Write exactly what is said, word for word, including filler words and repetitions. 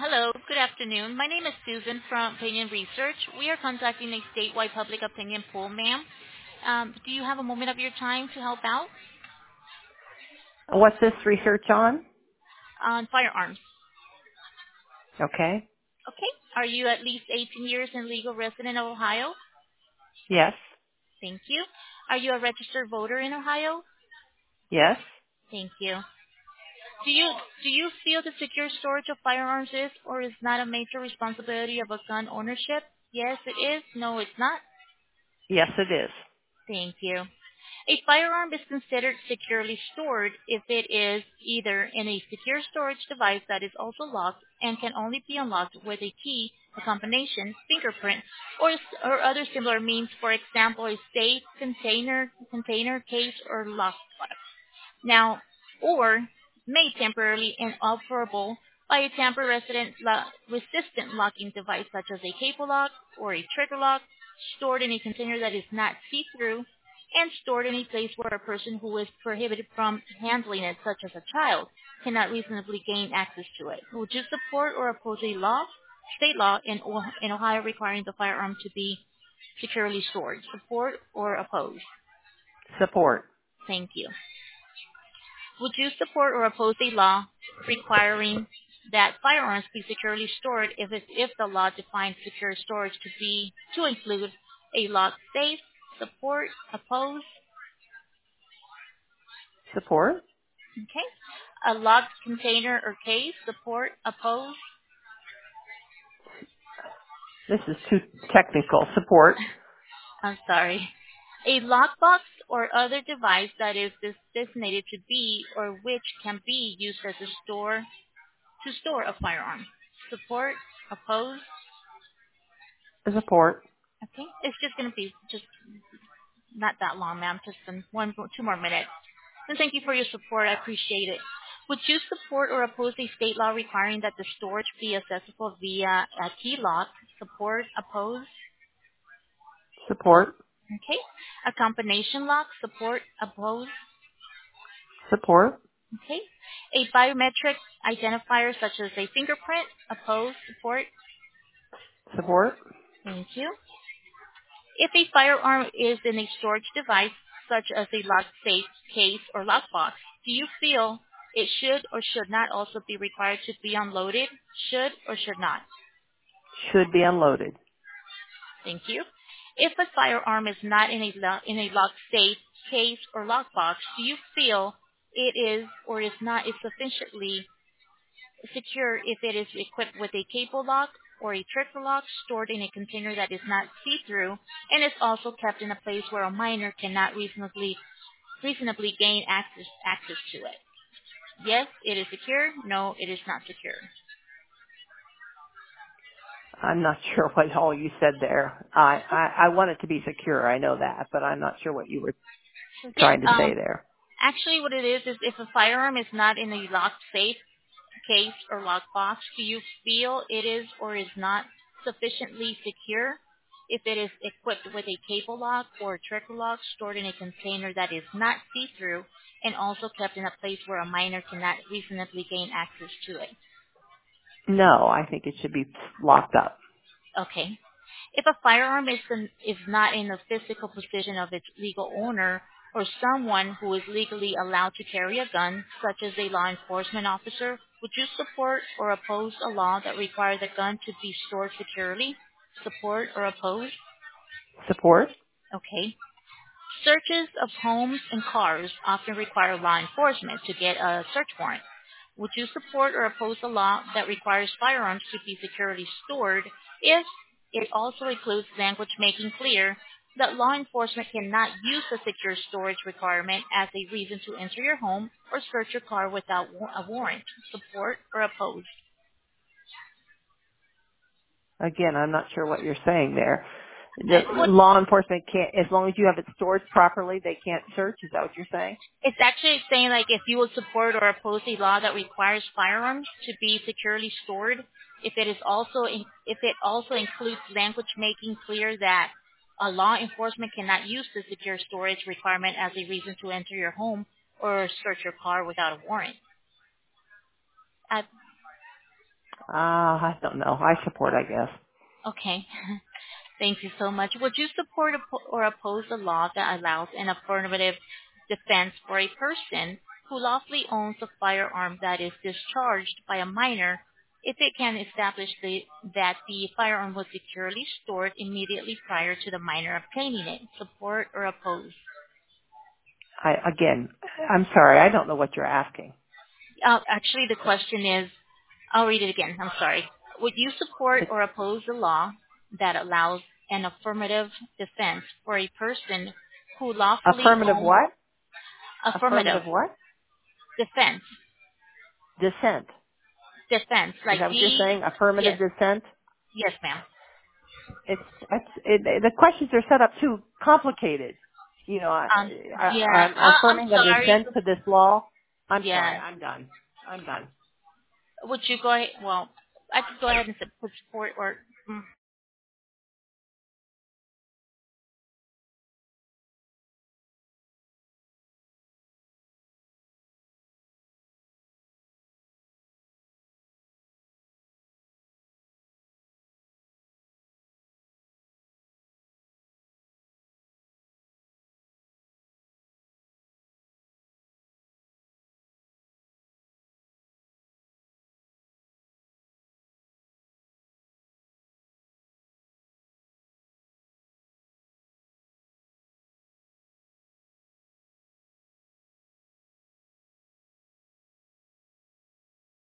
Hello, good afternoon. My name is Susan from Opinion Research. We are conducting a statewide public opinion poll, ma'am. Um, do you have a moment of your time to help out What's this research on? on firearms? Okay. Okay. Are you at least eighteen years and legal resident of Ohio? Yes. Thank you. Are you a registered voter in Ohio? Yes. Thank you. Do you do you feel the secure storage of firearms is or is not a major responsibility of a gun ownership? Yes, it is. No, it's not. Yes, it is. Thank you. A firearm is considered securely stored if it is either in a secure storage device that is also locked and can only be unlocked with a key, a combination, fingerprint, or, or other similar means, for example, a safe, container, container, case, or lockbox. Now, or made temporarily inoperable by a tamper-resistant lo- resistant locking device such as a cable lock or a trigger lock, stored in a container that is not see-through, and stored in a place where a person who is prohibited from handling it, such as a child, cannot reasonably gain access to it. Would you support or oppose a law, state law in, O- in Ohio requiring the firearm to be securely stored? Support or oppose? Support. Thank you. Would you support or oppose a law requiring that firearms be securely stored if it, if the law defines secure storage to be to include a locked safe? Support, oppose, Support. okay. A locked container or case? Support, oppose. This is too technical. Support. I'm sorry. A lockbox or other device that is des- designated to be or which can be used as a store to store a firearm. Support, oppose. Support. Okay, it's just going to be just not that long, ma'am. Just in one, two more minutes. And thank you for your support. I appreciate it. Would you support or oppose a state law requiring that the storage be accessible via a key lock? Support, oppose. Support. Okay. A combination lock? Support, oppose. Support. Okay. A biometric identifier such as a fingerprint? Oppose, support. Support. Thank you. If a firearm is in a storage device, such as a locked safe, case, or lockbox, do you feel it should or should not also be required to be unloaded? Should or should not? Should be unloaded. Thank you. If a firearm is not in a, lo- in a locked safe, case, or lockbox, do you feel it is or is not is sufficiently secure if it is equipped with a cable lock or a trigger lock stored in a container that is not see-through and is also kept in a place where a minor cannot reasonably reasonably gain access access to it? Yes, it is secure. No, it is not secure. I'm not sure what all you said there. I, I, I want it to be secure. I know that, but I'm not sure what you were Yes, trying to say um, there. actually what it is is if a firearm is not in a locked safe, case, or lockbox, do you feel it is or is not sufficiently secure if it is equipped with a cable lock or a trigger lock stored in a container that is not see-through and also kept in a place where a minor cannot reasonably gain access to it? No, I think it should be locked up. Okay. If a firearm is, in, is not in the physical possession of its legal owner or someone who is legally allowed to carry a gun, such as a law enforcement officer, would you support or oppose a law that requires a gun to be stored securely? Support or oppose? Support. Okay. Searches of homes and cars often require law enforcement to get a search warrant. Would you support or oppose a law that requires firearms to be securely stored if it also includes language making clear that law enforcement cannot use the secure storage requirement as a reason to enter your home or search your car without wa- a warrant? Support or oppose? Again, I'm not sure what you're saying there. The Uh, What law enforcement can't, as long as you have it stored properly, they can't search. Is that what you're saying? It's actually saying like if you would support or oppose a law that requires firearms to be securely stored, if it is also in, if it also includes language making clear that a law enforcement cannot use the secure storage requirement as a reason to enter your home or search your car without a warrant. Uh, Uh, I don't know. I support, I guess. Okay. Thank you so much. Would you support oppo- or oppose a law that allows an affirmative defense for a person who lawfully owns a firearm that is discharged by a minor if it can establish the, that the firearm was securely stored immediately prior to the minor obtaining it? Support or oppose? I, again, I'm sorry. I don't know what you're asking. Uh, actually, the question is, I'll read it again. I'm sorry. Would you support It's or oppose a law that allows an affirmative defense for a person who lawfully affirmative owns what? affirmative Affirmative what? defense? Dissent. Defense, Is like that what you're D. saying? Affirmative Yes, dissent? yes, ma'am. It's, it's it, the questions are set up too complicated. You know, I, Um, I, yeah. I'm Uh, I'm affirming a sorry. dissent to this law. I'm sorry. Yeah. I'm done. I'm done. Would you go ahead? Well, I could go ahead and put support or. Mm,